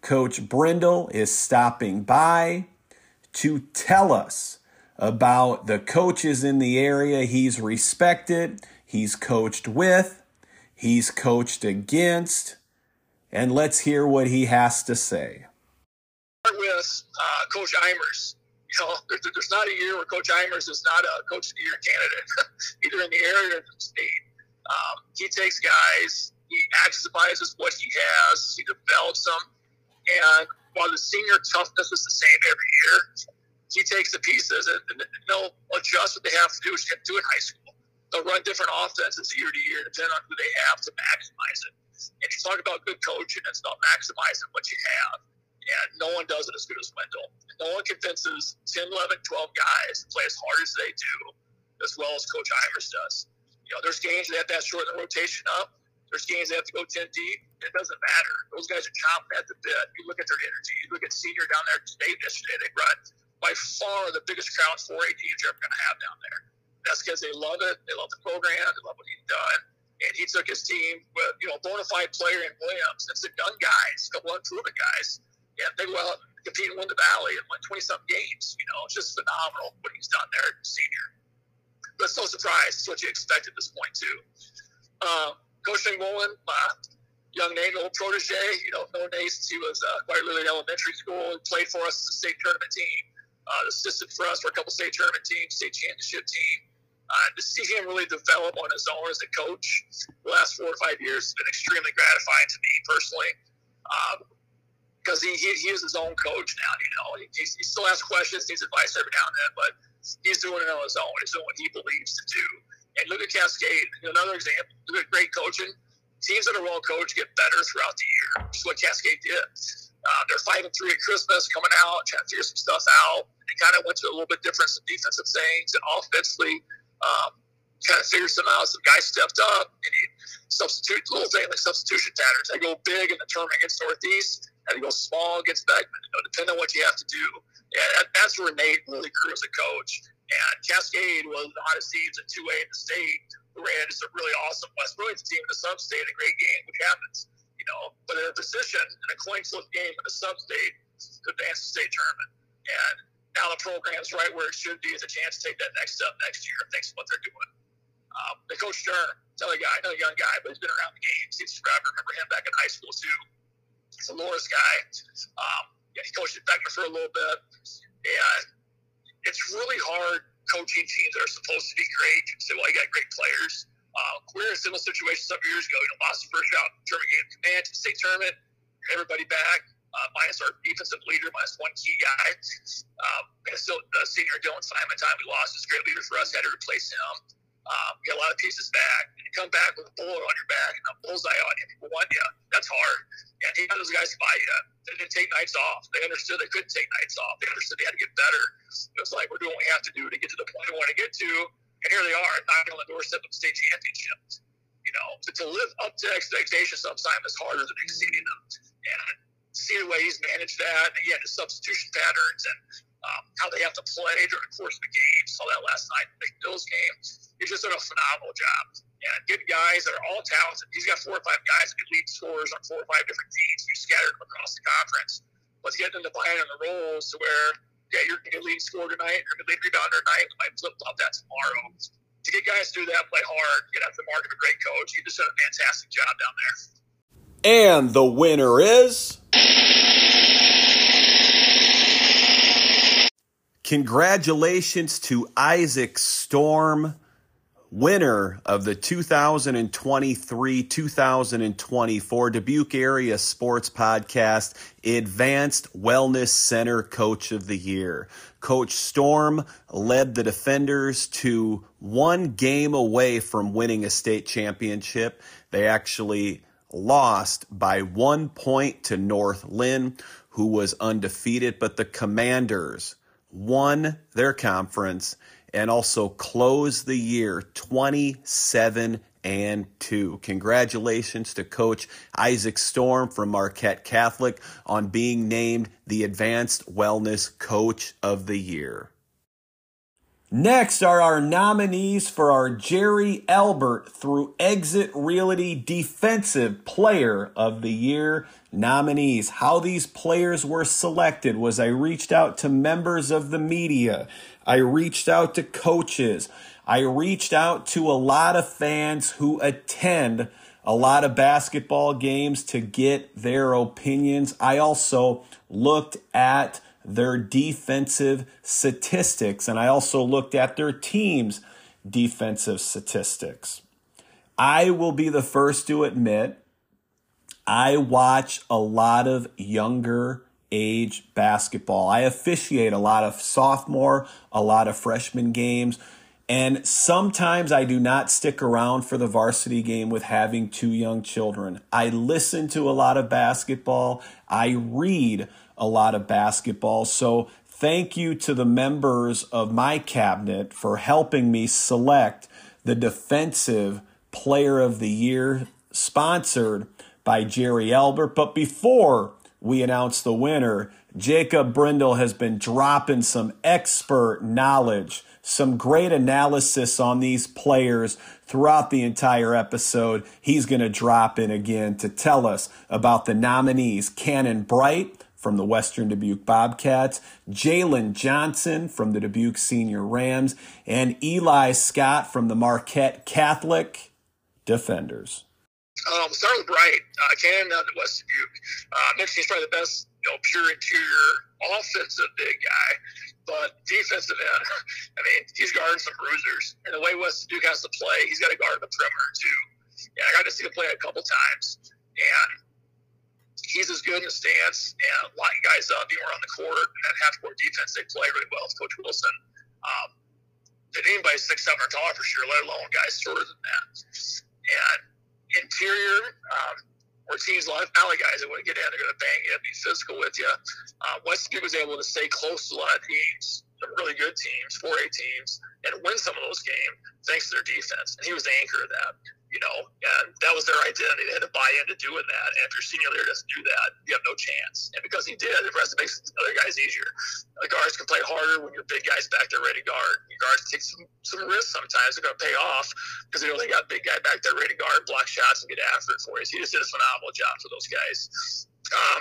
Coach Brindle is stopping by to tell us about the coaches in the area he's respected, he's coached with, he's coached against, and let's hear what he has to say. Start with uh, Coach Eimers. You know, there, there's not a year where Coach Eimers is not a Coach of the Year candidate, either in the area or in the state. Um, he takes guys, he maximizes what he has, he develops them, and while the senior toughness is the same every year, he takes the pieces and, and they'll adjust what they have to do, which you have to do in high school. They'll run different offenses year to year, depending on who they have to maximize it. And you talk about good coaching, it's about maximizing what you have. And no one does it as good as Wendell. No one convinces ten, eleven, twelve guys to play as hard as they do, as well as Coach Eimers does. You know, there's games they have to have shorten the rotation up. There's games they have to go ten deep. It doesn't matter. Those guys are chomping at the bit. You look at their energy. You look at senior down there at state yesterday. They run by far the biggest crowd four A teams you're ever going to have down there. That's because they love it. They love the program. They love what he's done. And he took his team with, you know, a bona fide player in Williams and some young guys, a couple unproven guys. And they go out and compete and win the Valley and win twenty-something games. You know, it's just phenomenal what he's done there as senior. But it's no surprise. It's what you expect at this point, too. Uh, Coach McMullen, uh, young Nate, old protege, you know, known Nate since he was uh, quite early in elementary school. He played for us as a state tournament team. Uh, assisted for us for a couple state tournament teams, state championship team. Uh, to see him really develop on his own as a coach the last four or five years has been extremely gratifying to me personally. Because um, he, he he is his own coach now, you know. He, he still asks questions, needs advice every now and then, but he's doing it on his own. He's doing what he believes to do. And look at Cascade, another example. Look at great coaching. Teams that are well coached get better throughout the year. Which is what Cascade did. Uh, they're five and three at Christmas, coming out, trying to figure some stuff out. They kind of went to a little bit different some defensive things, and offensively, um, kind of figured some out. Some guys stepped up, and he substitute little things like substitution patterns. They go big in the tournament against Northeast, and they go small against Beckman. You know, depending on what you have to do. And that, that's where Nate really grew as a coach. And Cascade was the hottest teams at two A in the state. We ran just a really awesome West Burlington team in the sub-state, a great game, which happens. You know, but in a position in a coin flip game in a sub-state to advance the state tournament. And now the program's right where it should be, is a chance to take that next step next year, thanks to what they're doing. Um, the Coach Stern, another guy, another young guy, but he's been around the game since forever. Remember him back in high school too. He's a Loris guy. Um, yeah, he coached at Beckman for a little bit. And it's really hard coaching teams that are supposed to be great. You say, well, you got great players. Uh, we were in a similar situation some years ago. You know, lost the first round tournament game command to the state tournament. Everybody back, uh, minus our defensive leader, minus one key guy. Um, and still, the senior Dylan Simon, time we lost, is a great leader for us. Had to replace him. Um, we got a lot of pieces back. And you come back with a bullet on your back and a bullseye on you. People want you. That's hard. And he got those guys to buy you. They didn't take nights off. They understood they couldn't take nights off. They understood they had to get better. It was like, we're doing what we have to do to get to the point we want to get to. And here they are, knocking on the doorstep of the state championship. You know, to, to live up to expectations sometimes is harder than exceeding them. And see the way he's managed that, and again, the substitution patterns and um, how they have to play during the course of the game. Saw that last night in the Bills game. He's just done a phenomenal job. And getting guys that are all talented. He's got four or five guys that could lead scorers on four or five different teams. He's scattered them across the conference. But getting them to buy in the roles to where, yeah, you're going to lead scorer tonight, you're going to lead rebounder tonight, we might flip flop that tomorrow. To get guys to do that, play hard, get after the mark of a great coach. He just done a fantastic job down there. And the winner is... Congratulations to Isaac Storm, winner of the two thousand twenty-three two thousand twenty-four Dubuque Area Sports Podcast Advanced Wellness Center Coach of the Year. Coach Storm led the defenders to one game away from winning a state championship. They actually lost by one point to North Lynn, who was undefeated, but the Commanders won their conference and also closed the year twenty-seven and two. Congratulations to Coach Isaac Storm from Marquette Catholic on being named the Advanced Wellness Coach of the Year. Next are our nominees for our Jerry Albert through Exit Realty Defensive Player of the Year nominees. How these players were selected was I reached out to members of the media. I reached out to coaches. I reached out to a lot of fans who attend a lot of basketball games to get their opinions. I also looked at their defensive statistics, and I also looked at their team's defensive statistics. I will be the first to admit I watch a lot of younger age basketball. I officiate a lot of sophomore, a lot of freshman games, and sometimes I do not stick around for the varsity game with having two young children. I listen to a lot of basketball. I read a lot of basketball. So thank you to the members of my cabinet for helping me select the Defensive Player of the Year, sponsored by Jerry Albert. But before we announce the winner, Jacob Brindle has been dropping some expert knowledge, some great analysis on these players throughout the entire episode. He's going to drop in again to tell us about the nominees: Cannon Bright from the Western Dubuque Bobcats, Jalen Johnson from the Dubuque Senior Rams, and Eli Scott from the Marquette Catholic Defenders. Um, start with Bright. Uh, Cannon out at West Dubuque. Uh, mentioned he's probably the best, you know, pure interior offensive big guy, but defensive end, I mean, he's guarding some bruisers. And the way West Dubuque has to play, he's got to guard the perimeter too. Yeah, I got to see him play a couple times, and he's as good in the stance and lining guys up even around the court, and that half-court defense they play really well with Coach Wilson. Um, than anybody six, seven or taller for sure, let alone guys shorter than that. And interior, um, where teams like alley guys that want to get in, they're going to bang you, be physical with you. Uh, West Dubuque was able to stay close to a lot of teams, some really good teams, four A teams, and win some of those games thanks to their defense. And he was the anchor of that. You know, and that was their identity. They had to buy into doing that. And if your senior leader doesn't do that, you have no chance. And because he did, the rest makes other guys easier. The guards can play harder when your big guys back there ready to guard. Your guards take some, some risks sometimes. They're going to pay off because they know they got a big guy back there ready to guard, block shots, and get after it for you. So he just did a phenomenal job for those guys. Um,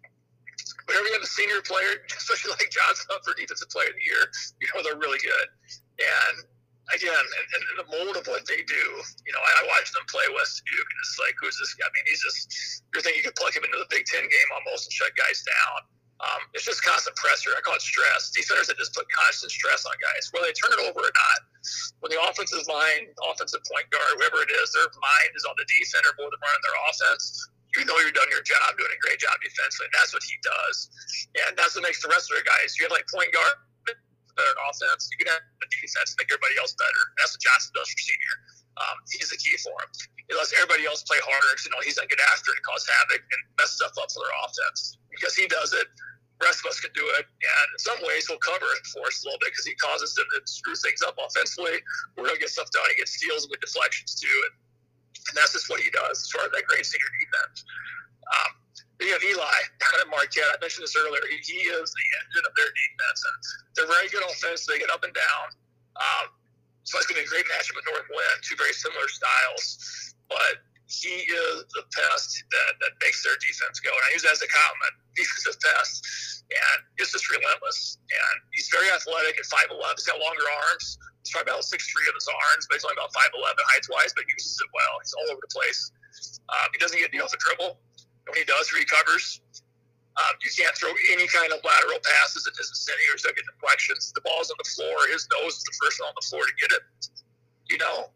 whenever you have a senior player, especially like Johnson up for Defensive Player of the Year, you know they're really good. And again, and, and the mold of what they do, you know, I, I watch them play West Dubuque, and it's like, who's this guy? I mean, he's just, you're thinking you could plug him into the Big Ten game almost and shut guys down. Um, it's just constant pressure. I call it stress. Defenders that just put constant stress on guys, whether they turn it over or not. When the offensive line, offensive point guard, whoever it is, their mind is on the defender more than running their offense, you know you're doing your job, doing a great job defensively. And that's what he does. And that's what makes the rest of their guys. You have like point guard, better offense, you can have a defense make everybody else better. That's what Johnson does for senior. Um, he's the key for him. He lets everybody else play harder because you know he's gonna get after it and cause havoc and mess stuff up for their offense. Because he does it, the rest of us can do it, and in some ways he'll cover it for us a little bit because he causes them to screw things up offensively. We're gonna get stuff done. He gets steals and good deflections too, and, and that's just what he does as far as that great senior defense. Um, Then you have Eli at Marquette. I mentioned this earlier. He, he is the engine of their defense, and they're very good offense. They get up and down. Um, so it's going to be a great matchup with Northwind, two very similar styles. But he is the pest that, that makes their defense go. And I use that as a compliment, defensive pest. And it's just relentless. And he's very athletic at five eleven. He's got longer arms. He's probably about six three of his arms, but he's only about five eleven height-wise, but he uses it well. He's all over the place. Um, he doesn't get any off the dribble. When he does, he recovers. Um, you can't throw any kind of lateral passes at his vicinity or get deflections. The ball's on the floor. His nose is the first one on the floor to get it. You know,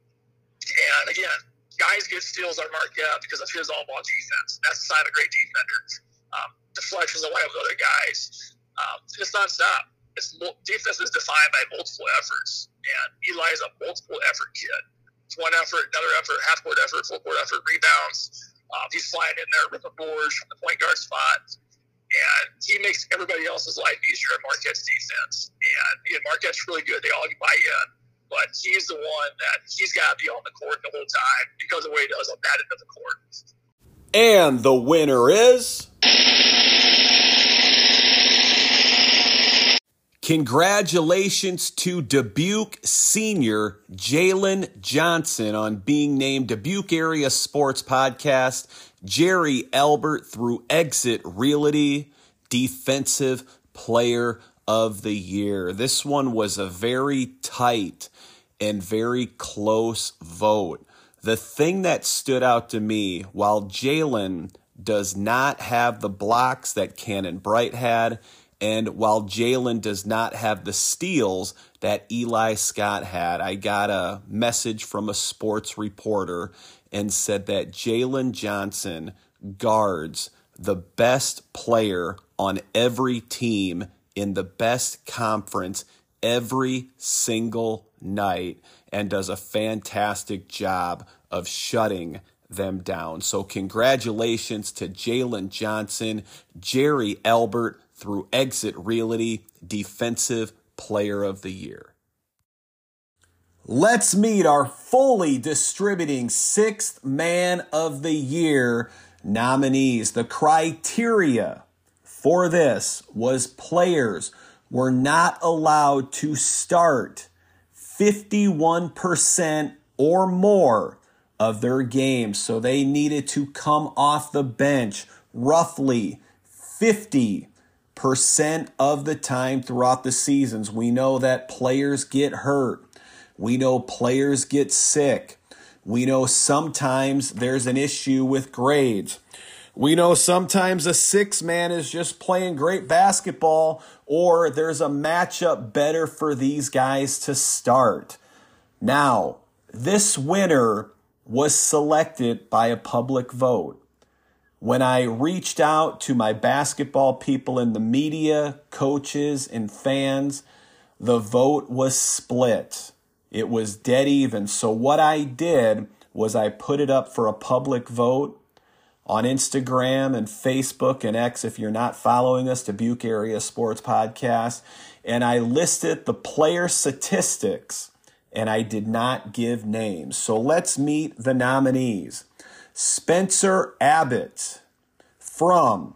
and again, guys get steals on Marquette because of his all-ball defense. That's a sign of a great defender. Um, deflections away with other guys. Um, it's nonstop. It's defense is defined by multiple efforts, and Eli is a multiple effort kid. It's one effort, another effort, half-court effort, full-court effort, rebounds. Um, he's flying in there, ripping boards from the point guard spot, and he makes everybody else's life easier at Marquette's defense. And again, Marquette's really good; they all buy in, but he's the one that he's got to be on the court the whole time because of the way he does on that end of the court. And the winner is Congratulations to Dubuque senior Jalen Johnson on being named Dubuque Area Sports Podcast Jerry Albert through Exit Realty Defensive Player of the Year. This one was a very tight and very close vote. The thing that stood out to me, while Jalen does not have the blocks that Cannon Bright had, and while Jalen does not have the steals that Eli Scott had, I got a message from a sports reporter and said that Jalen Johnson guards the best player on every team in the best conference every single night and does a fantastic job of shutting them down. So congratulations to Jalen Johnson, Jerry Albert, through Exit Realty Defensive Player of the Year. Let's meet our fully distributing Sixth Man of the Year nominees. The criteria for this was players were not allowed to start fifty-one percent or more of their games. So they needed to come off the bench roughly fifty percent of the time throughout the seasons. We know that players get hurt. We know players get sick. We know sometimes there's an issue with grades. We know sometimes a six man is just playing great basketball, or there's a matchup better for these guys to start. Now, this winner was selected by a public vote. When I reached out to my basketball people in the media, coaches, and fans, the vote was split. It was dead even. So what I did was I put it up for a public vote on Instagram and Facebook and X if you're not following us, Dubuque Area Sports Podcast. And I listed the player statistics, and I did not give names. So let's meet the nominees. Spencer Abbott from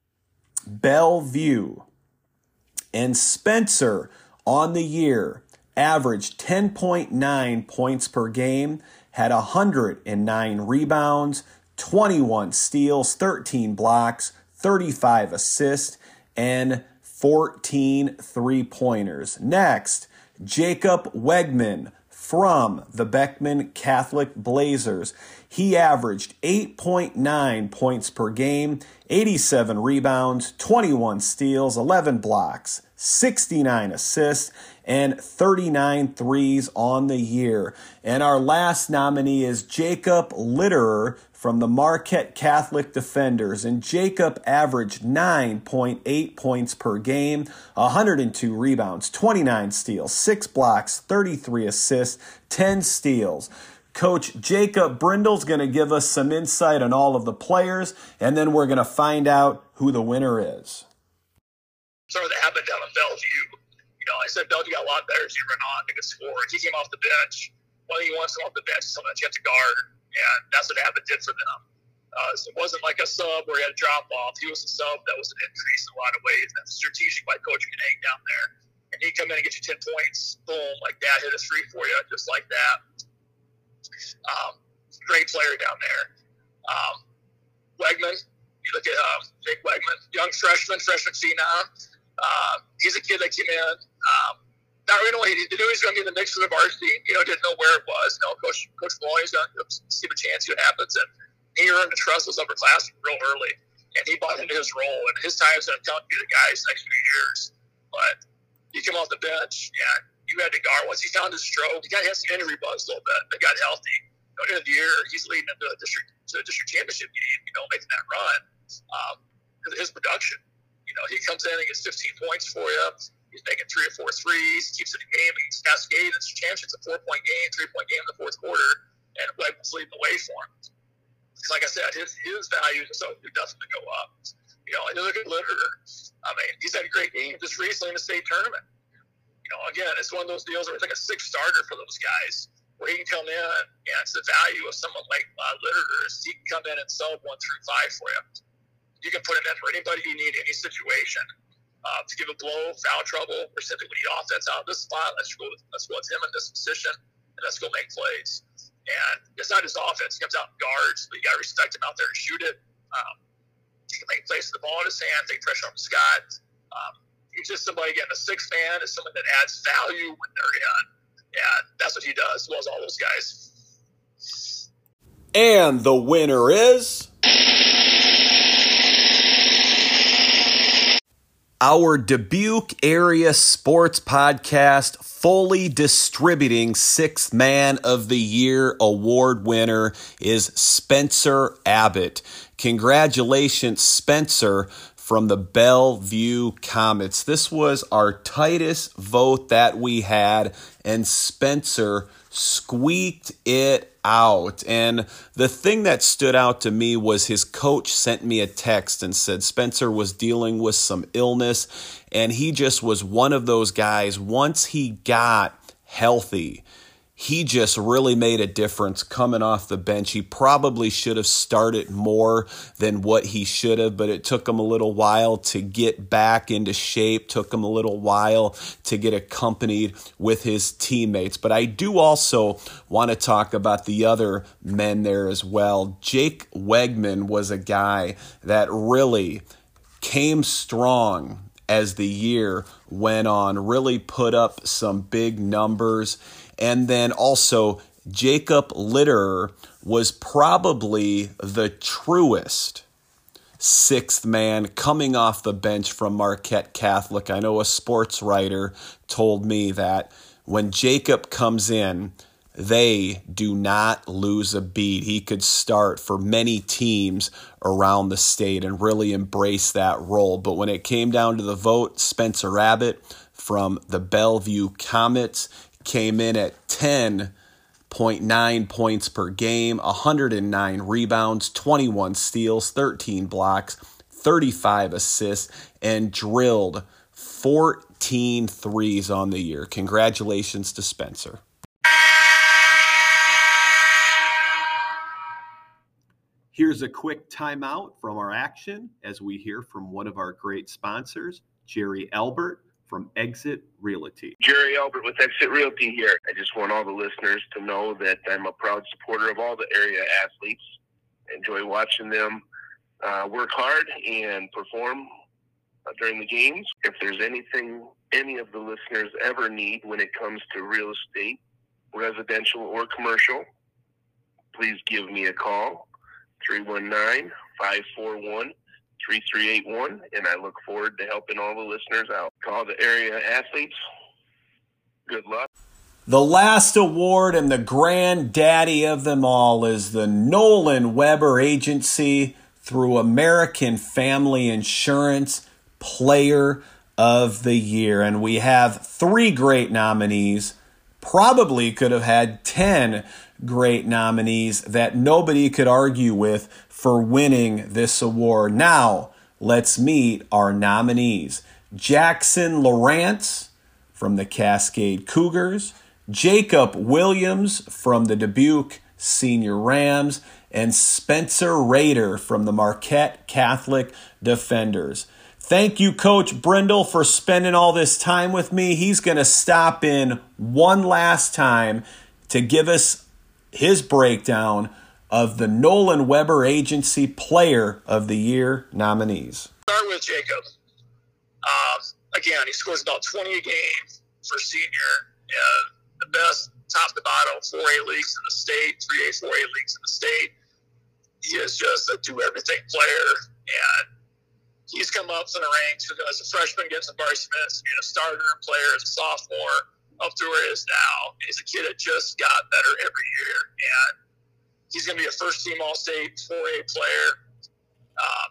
Bellevue. And Spencer on the year averaged ten point nine points per game, had one hundred nine rebounds, twenty-one steals, thirteen blocks, thirty-five assists, and fourteen three-pointers. Next, Jacob Wegman from the Beckman Catholic Blazers. He averaged eight point nine points per game, eighty-seven rebounds, twenty-one steals, eleven blocks, sixty-nine assists, and thirty-nine threes on the year. And our last nominee is Jacob Litterer from the Marquette Catholic Defenders. And Jacob averaged nine point eight points per game, one hundred two rebounds, twenty-nine steals, six blocks, thirty-three assists, ten steals. Coach Jacob Brindle's going to give us some insight on all of the players, and then we're going to find out who the winner is. Sort of the habit down in Bellevue. You know, I said Bellevue got a lot better as he ran on, they could score. He came off the bench. Well, he wants to come off the bench, something that you have to guard, and that's what Abbott did for them. Uh, so it wasn't like a sub where he had a drop off. He was a sub that was an increase in a lot of ways. That's strategic by Coach Kinane down there. And he'd come in and get you ten points, boom, like that, hit a three for you, just like that. Um, great player down there. Um, Wegman, you look at uh, Jake Wegman, young freshman, freshman phenom. Uh, he's a kid that came in. Um, not really know he, he knew he was going to be in the mix for the varsity. You know, didn't know where it was. You know, Coach Coach Maloney's going to give him a chance, see what happens. And he earned the trust of those upperclassmen real early, and he bought into his role. And his time is going to come to be the guys the next few years. But he came off the bench, and you had to guard. Once he found his stroke, he got had some injury buzz a little bit. They got healthy. You know, at the end of the year, he's leading into a district to a district championship game. You know, making that run um, because of his production. You know, he comes in and gets fifteen points for you. He's making three or four threes. Keeps it in game. He's cascading. It's a championship. It's a four-point game, three-point game in the fourth quarter, and Wegman's leading the way for him. Because, like I said, his his values are so definitely go up. You know, and you look at Litterer. I mean, he's had a great game just recently in the state tournament. You know, again, it's one of those deals where it's like a sixth starter for those guys, where he can come in, and it's the value of someone like uh, Litterer is he can come in and sub one through five for you. You can put him in for anybody you need, any situation. uh, to give a blow, foul trouble, or simply we need offense out of this spot. Let's go. Let's go with him in this position, and let's go make plays. And it's not just offense. He comes out and guards, but you got to respect him out there to shoot it. Um, he can make plays with the ball in his hand, take pressure off Scott. Um, he's just somebody getting a sixth man, is someone that adds value when they're in. And that's what he does, as well as all those guys. And the winner is our Dubuque Area Sports Podcast fully distributing Sixth Man of the Year award winner is Spencer Abbott. Congratulations, Spencer, from the Bellevue Comets. This was our tightest vote that we had, and Spencer squeaked it out. And the thing that stood out to me was his coach sent me a text and said Spencer was dealing with some illness, and he just was one of those guys. Once he got healthy, he just really made a difference coming off the bench. He probably should have started more than what he should have, but it took him a little while to get back into shape, took him a little while to get accompanied with his teammates. But I do also want to talk about the other men there as well. Jake Wegman was a guy that really came strong as the year went on, really put up some big numbers. And then also, Jacob Litterer was probably the truest sixth man coming off the bench from Marquette Catholic. I know a sports writer told me that when Jacob comes in, they do not lose a beat. He could start for many teams around the state and really embrace that role. But when it came down to the vote, Spencer Abbott from the Bellevue Comets came in at ten point nine points per game, one hundred nine rebounds, twenty-one steals, thirteen blocks, thirty-five assists, and drilled fourteen threes on the year. Congratulations to Spencer. Here's a quick timeout from our action as we hear from one of our great sponsors, Jerry Albert from Exit Realty. Jerry Albert with Exit Realty here. I just want all the listeners to know that I'm a proud supporter of all the area athletes. I enjoy watching them uh, work hard and perform uh, during the games. If there's anything any of the listeners ever need when it comes to real estate, residential or commercial, please give me a call, three one nine, five four one, three three eight one, and I look forward to helping all the listeners out. Call the area athletes. Good luck. The last award and the granddaddy of them all is the Nolan Weber Agency through American Family Insurance Player of the Year. And we have three great nominees. Probably could have had ten great nominees that nobody could argue with for winning this award. Now, let's meet our nominees. Jackson Lawrence from the Cascade Cougars, Jacob Williams from the Dubuque Senior Rams, and Spencer Rader from the Marquette Catholic Defenders. Thank you, Coach Brindle, for spending all this time with me. He's going to stop in one last time to give us his breakdown of the Nolan Weber Agency Player of the Year nominees. Start with Jacob. Um, again, he scores about twenty a game for senior. Uh, the best top to bottom four A leagues in the state, three A, four A leagues in the state. He is just a do-everything player, and he's come up in the ranks as a freshman, getting some varsity minutes, being a starter and player as a sophomore, up to where he is now. He's a kid that just got better every year, and he's going to be a first-team All-State four A player. Um,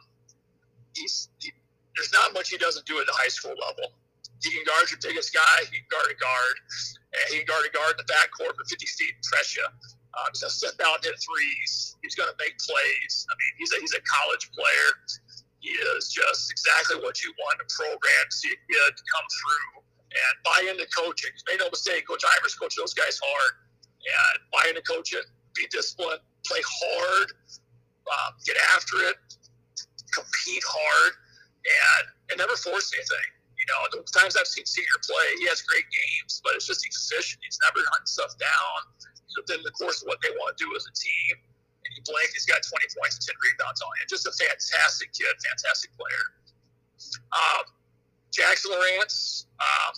he's he, there's not much he doesn't do at the high school level. He can guard your biggest guy. He can guard a guard. And he can guard a guard in the backcourt for fifty feet and press you. Um, he's going to step out and hit threes. He's going to make plays. I mean, he's a, he's a college player. He is just exactly what you want in a program to see a kid come through and buy into coaching. Make no mistake, Coach Ivers coached those guys hard. And buy into coaching, be disciplined, play hard, um, get after it, compete hard, and, and never force anything. know, the times I've seen Senior play, he has great games, but it's just efficient. He's never hunting stuff down within the course of what they want to do as a team. And you blink, he's got twenty points and ten rebounds on you. Just a fantastic kid, fantastic player. Um, Jackson Lawrence, um,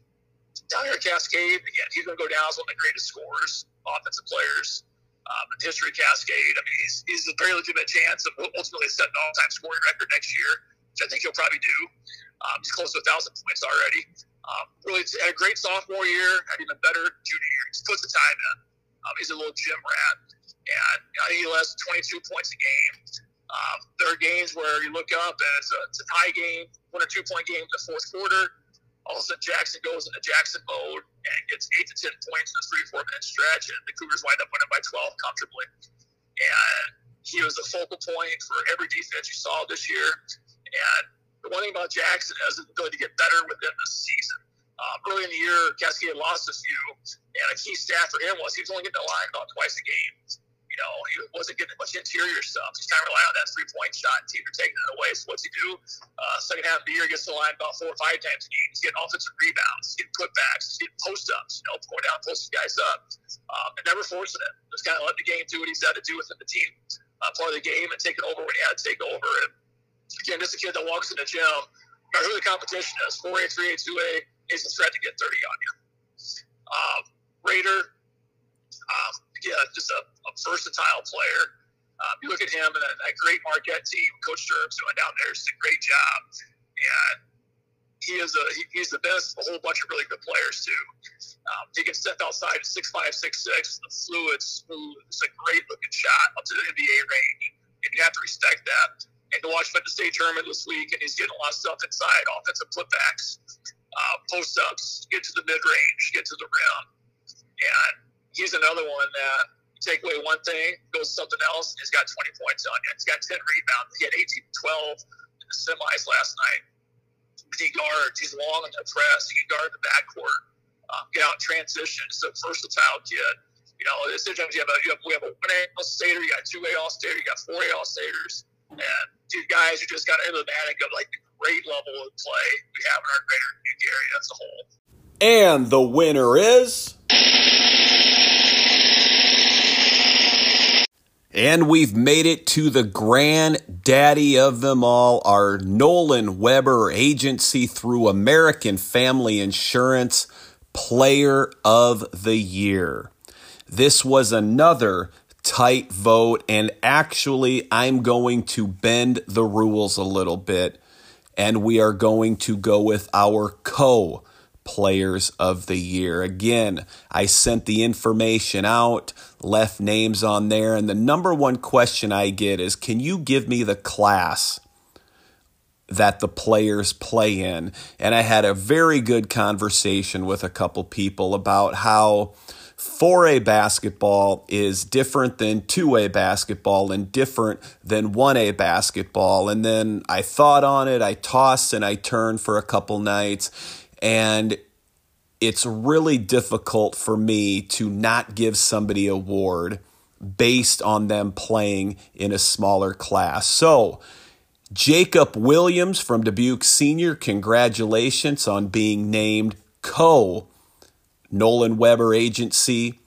down here at Cascade, again, he's going to go down as one of the greatest scorers, offensive players um, in history of Cascade. I mean, he's, he's a very legitimate chance of ultimately setting an all-time scoring record next year, which I think he'll probably do. Um, he's close to a thousand points already. Um, really had a great sophomore year, had even better junior year. He puts the time in. Um, he's a little gym rat, and you know, I think he lasts twenty-two points a game. Um, there are games where you look up and it's a, it's a tie game, one or two point game in the fourth quarter. All of a sudden, Jackson goes into Jackson mode and gets eight to ten points in a three four minute stretch, and the Cougars wind up winning by twelve comfortably. And he was the focal point for every defense you saw this year. And the one thing about Jackson is his ability to get better within the season. Um, early in the year, Cascade lost a few, and a key stat for him was he was only getting a line about twice a game. You know, he wasn't getting much interior stuff. He's kind of relying on that three-point shot, and teams are taking it away. So what's he do? Uh, second half of the year, he gets to the line about four or five times a game. He's getting offensive rebounds. He's getting putbacks. He's getting post-ups, you know, going down, posting guys up. Um, and never forcing it. Just kind of letting the game do what he's had to do within the team. Uh, part of the game and taking over when he had to take over. And again, just a kid that walks in the gym, no matter who the competition is, four A, three A, two A, he's a threat to get thirty on you. Um, Raider, um, yeah, just a, a versatile player. Um, you look at him and that, that great Marquette team, Coach Sturm's doing down there, just a great job. And he is a he, he's the best of a whole bunch of really good players too. Um, he can step outside at six five, six six, the fluid, smooth. It's a great looking shot up to the N B A range, and you have to respect that. And to watch him at the state tournament this week, and he's getting a lot of stuff inside, offensive putbacks, uh, post ups, get to the mid range, get to the rim, and he's another one that you take away one thing, goes to something else, and he's got twenty points on you. He's got ten rebounds. He had eighteen twelve in the semis last night. He guards. He's long in the press. He can guard the backcourt, um, get out in transition. He's a versatile kid. You know, this sometimes you have a you have, we have a one A All-Stater, you got two A All-Stater, you got four A All-Staters, and these guys are just kind of emblematic of like the great level of play we have in our greater Dubuque area as a whole. And the winner is. And we've made it to the granddaddy of them all, our Nolan Weber Agency through American Family Insurance Player of the Year. This was another tight vote, and actually I'm going to bend the rules a little bit, and we are going to go with our co Players of the Year. Again, I sent the information out, left names on there, and the number one question I get is, can you give me the class that the players play in? And I had a very good conversation with a couple people about how four A basketball is different than two A basketball and different than one A basketball. And then I thought on it, I tossed and I turned for a couple nights, and it's really difficult for me to not give somebody an award based on them playing in a smaller class. So, Jacob Williams from Dubuque Senior, congratulations on being named co Nolan Weber Agency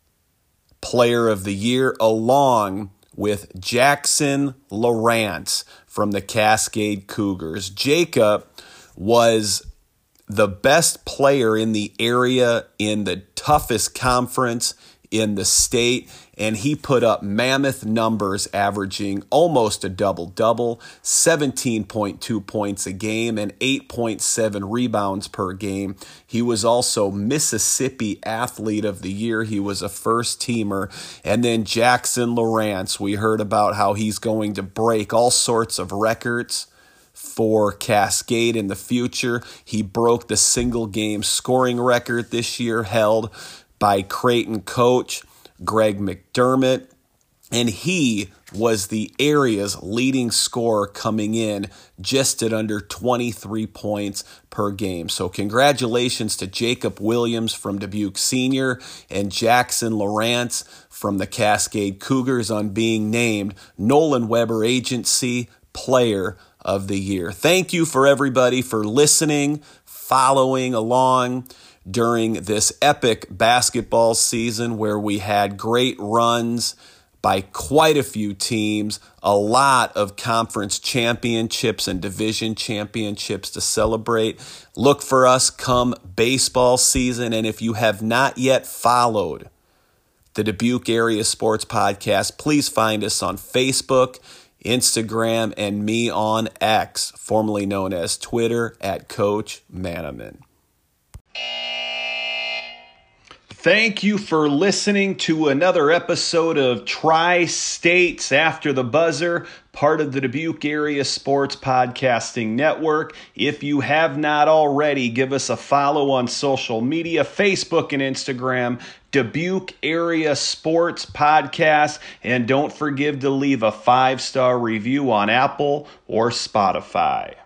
Player of the Year, along with Jackson Lawrence from the Cascade Cougars. Jacob was the best player in the area in the toughest conference in the state, and he put up mammoth numbers, averaging almost a double-double, seventeen point two points a game and eight point seven rebounds per game. He was also Mississippi Athlete of the Year. He was a first-teamer. And then Jackson Lawrence, we heard about how he's going to break all sorts of records for Cascade in the future. He broke the single-game scoring record this year held by Creighton coach Greg McDermott, and he was the area's leading scorer coming in just at under twenty-three points per game. So congratulations to Jacob Williams from Dubuque Senior and Jackson Lawrence from the Cascade Cougars on being named Nolan Weber Agency Player of the Year. Thank you for everybody for listening, following along during this epic basketball season where we had great runs by quite a few teams, a lot of conference championships and division championships to celebrate. Look for us come baseball season, and if you have not yet followed the Dubuque Area Sports Podcast, please find us on Facebook, Instagram, and me on X, formerly known as Twitter, at Coach Manaman. Thank you for listening to another episode of Tri-States After the Buzzer, part of the Dubuque Area Sports Podcasting Network. If you have not already, give us a follow on social media, Facebook and Instagram, Dubuque Area Sports Podcast, and don't forget to leave a five-star review on Apple or Spotify.